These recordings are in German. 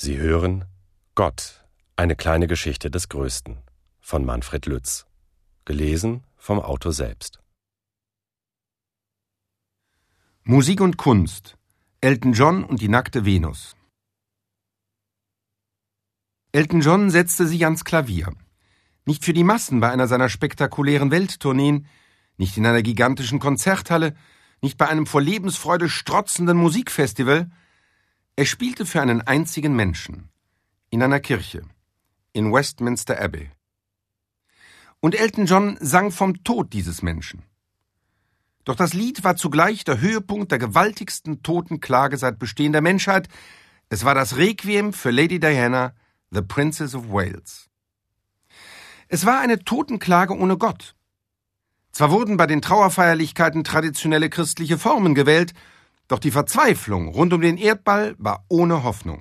Sie hören Gott, eine kleine Geschichte des Größten von Manfred Lütz. Gelesen vom Autor selbst. Musik und Kunst. Elton John und die nackte Venus. Elton John setzte sich ans Klavier. Nicht für die Massen bei einer seiner spektakulären Welttourneen, nicht in einer gigantischen Konzerthalle, nicht bei einem vor Lebensfreude strotzenden Musikfestival. Er spielte für einen einzigen Menschen. In einer Kirche. In Westminster Abbey. Und Elton John sang vom Tod dieses Menschen. Doch das Lied war zugleich der Höhepunkt der gewaltigsten Totenklage seit Bestehen der Menschheit. Es war das Requiem für Lady Diana, the Princess of Wales. Es war eine Totenklage ohne Gott. Zwar wurden bei den Trauerfeierlichkeiten traditionelle christliche Formen gewählt, doch die Verzweiflung rund um den Erdball war ohne Hoffnung.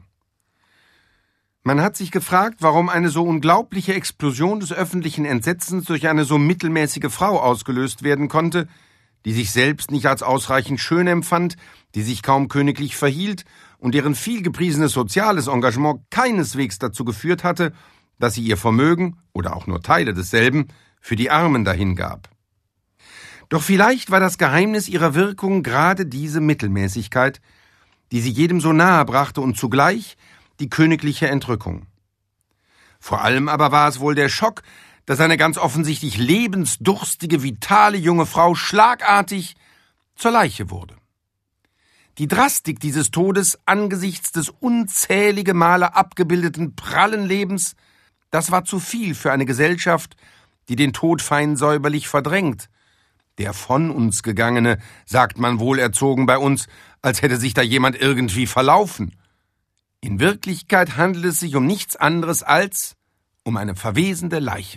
Man hat sich gefragt, warum eine so unglaubliche Explosion des öffentlichen Entsetzens durch eine so mittelmäßige Frau ausgelöst werden konnte, die sich selbst nicht als ausreichend schön empfand, die sich kaum königlich verhielt und deren vielgepriesenes soziales Engagement keineswegs dazu geführt hatte, dass sie ihr Vermögen, oder auch nur Teile desselben, für die Armen dahingab. Doch vielleicht war das Geheimnis ihrer Wirkung gerade diese Mittelmäßigkeit, die sie jedem so nahe brachte und zugleich die königliche Entrückung. Vor allem aber war es wohl der Schock, dass eine ganz offensichtlich lebensdurstige, vitale junge Frau schlagartig zur Leiche wurde. Die Drastik dieses Todes angesichts des unzählige Male abgebildeten prallen Lebens, das war zu viel für eine Gesellschaft, die den Tod fein säuberlich verdrängt. Der von uns Gegangene, sagt man wohlerzogen bei uns, als hätte sich da jemand irgendwie verlaufen. In Wirklichkeit handelt es sich um nichts anderes als um eine verwesende Leiche.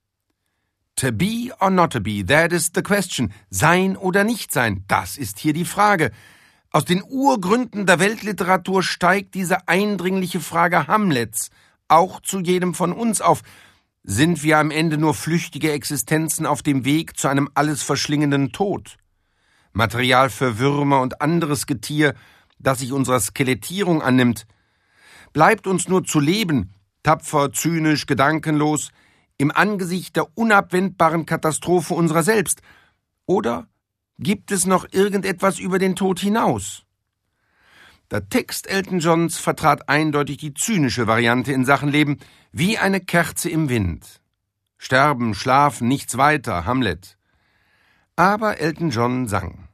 To be or not to be, that is the question. Sein oder nicht sein, das ist hier die Frage. Aus den Urgründen der Weltliteratur steigt diese eindringliche Frage Hamlets auch zu jedem von uns auf. Sind wir am Ende nur flüchtige Existenzen auf dem Weg zu einem alles verschlingenden Tod? Material für Würmer und anderes Getier, das sich unserer Skelettierung annimmt. Bleibt uns nur zu leben, tapfer, zynisch, gedankenlos, im Angesicht der unabwendbaren Katastrophe unserer selbst? Oder gibt es noch irgendetwas über den Tod hinaus? Der Text Elton Johns vertrat eindeutig die zynische Variante in Sachen Leben, wie eine Kerze im Wind. Sterben, schlafen, nichts weiter, Hamlet. Aber Elton John sang.